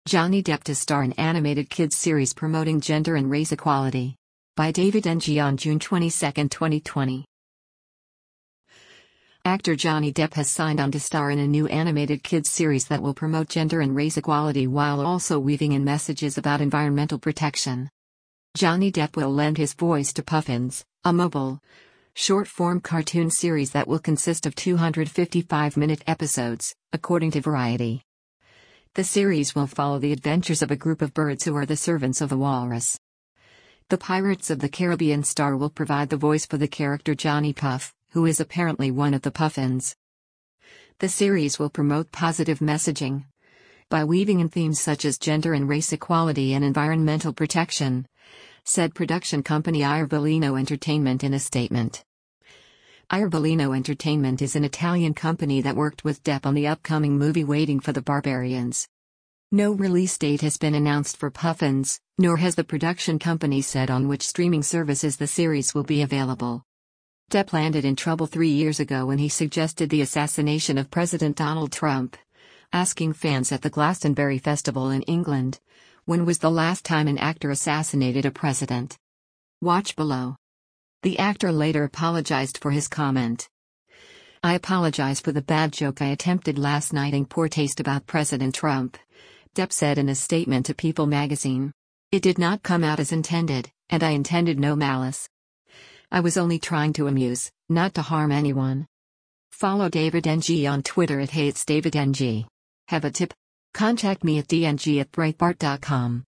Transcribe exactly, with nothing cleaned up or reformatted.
Johnny Depp to star in animated kids series promoting gender and race equality. By David N G on June twenty-second, twenty twenty. Actor Johnny Depp has signed on to star in a new animated kids series that will promote gender and race equality while also weaving in messages about environmental protection. Johnny Depp will lend his voice to Puffins, a mobile, short-form cartoon series that will consist of two hundred fifty-five minute episodes, according to Variety. The series will follow the adventures of a group of birds who are the servants of the walrus. The Pirates of the Caribbean star will provide the voice for the character Johnny Puff, who is apparently one of the Puffins. The series will promote positive messaging by weaving in themes such as gender and race equality and environmental protection, said production company Irvolino Entertainment in a statement. Irvolino Entertainment is an Italian company that worked with Depp on the upcoming movie Waiting for the Barbarians. No release date has been announced for Puffins, nor has the production company said on which streaming services the series will be available. Depp landed in trouble three years ago when he suggested the assassination of President Donald Trump, asking fans at the Glastonbury Festival in England, "When was the last time an actor assassinated a president?" Watch below. The actor later apologized for his comment. "I apologize for the bad joke I attempted last night in poor taste about President Trump," Depp said in a statement to People magazine. "It did not come out as intended, and I intended no malice. I was only trying to amuse, not to harm anyone." Follow David N G on Twitter at Hey It's David N G. Have a tip? Contact me at d n g at breitbart dot com.